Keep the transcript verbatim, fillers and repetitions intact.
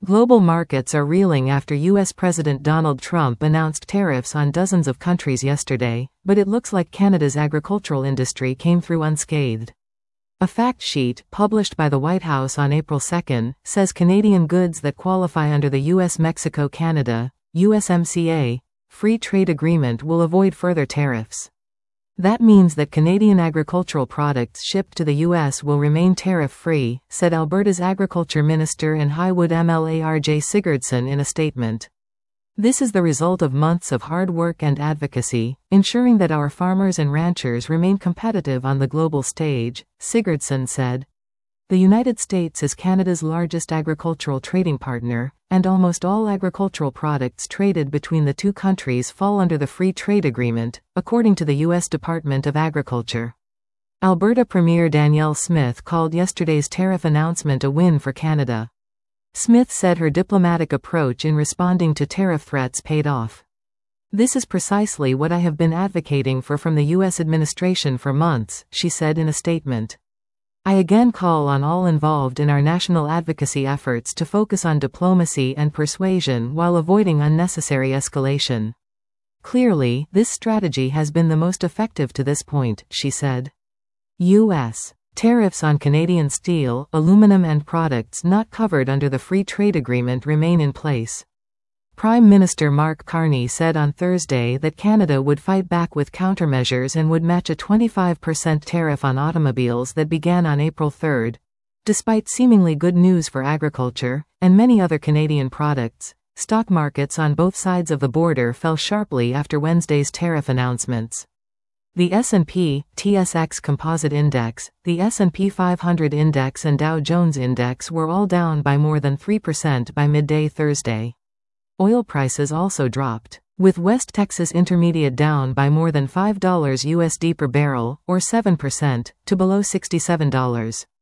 Global markets are reeling after U S President Donald Trump announced tariffs on dozens of countries yesterday, but it looks like Canada's agricultural industry came through unscathed. A fact sheet, published by the White House on April second, says Canadian goods that qualify under the U S Mexico-Canada, U S M C A, free trade agreement will avoid further tariffs. That means that Canadian agricultural products shipped to the U S will remain tariff-free, said Alberta's Agriculture Minister and Highwood M L A R J Sigurdsson in a statement. This is the result of months of hard work and advocacy, ensuring that our farmers and ranchers remain competitive on the global stage, Sigurdsson said. The United States is Canada's largest agricultural trading partner, and almost all agricultural products traded between the two countries fall under the Free Trade Agreement, according to the U S Department of Agriculture. Alberta Premier Danielle Smith called yesterday's tariff announcement a win for Canada. Smith said her diplomatic approach in responding to tariff threats paid off. "This is precisely what I have been advocating for from the U S administration for months," she said in a statement. "I again call on all involved in our national advocacy efforts to focus on diplomacy and persuasion while avoiding unnecessary escalation. Clearly, this strategy has been the most effective to this point," she said. U S tariffs on Canadian steel, aluminum and products not covered under the Free Trade Agreement remain in place. Prime Minister Mark Carney said on Thursday that Canada would fight back with countermeasures and would match a twenty-five percent tariff on automobiles that began on April third. Despite seemingly good news for agriculture and many other Canadian products, stock markets on both sides of the border fell sharply after Wednesday's tariff announcements. The S and P, T S X Composite Index, the S and P five hundred Index and Dow Jones Index were all down by more than three percent by midday Thursday. Oil prices also dropped, with West Texas Intermediate down by more than five dollars U S D per barrel, or seven percent, to below sixty-seven dollars.